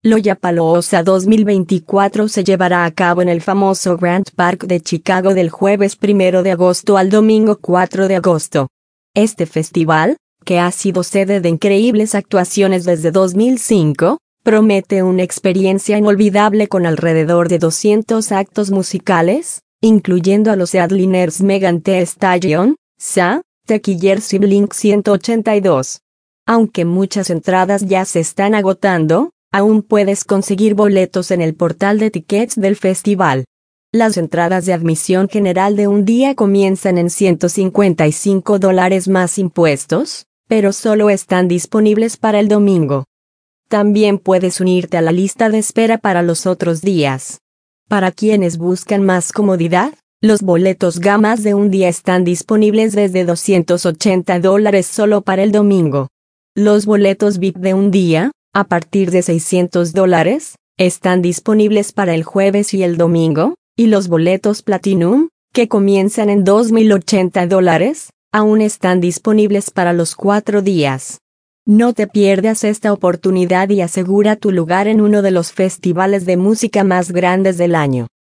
Lollapalooza 2024 se llevará a cabo en el famoso Grant Park de Chicago del jueves 1 de agosto al domingo 4 de agosto. Este festival, que ha sido sede de increíbles actuaciones desde 2005, promete una experiencia inolvidable con alrededor de 200 actos musicales, incluyendo a los headliners Megan Thee Stallion, Sa, The Killers y Blink-182. Aunque muchas entradas ya se están agotando, aún puedes conseguir boletos en el portal de tickets del festival. Las entradas de admisión general de un día comienzan en $155 más impuestos, pero solo están disponibles para el domingo. También puedes unirte a la lista de espera para los otros días. Para quienes buscan más comodidad, los boletos gamas de un día están disponibles desde $280 solo para el domingo. Los boletos VIP de un día, a partir de $600, están disponibles para el jueves y el domingo, y los boletos Platinum, que comienzan en $2,080, aún están disponibles para los 4 días. No te pierdas esta oportunidad y asegura tu lugar en uno de los festivales de música más grandes del año.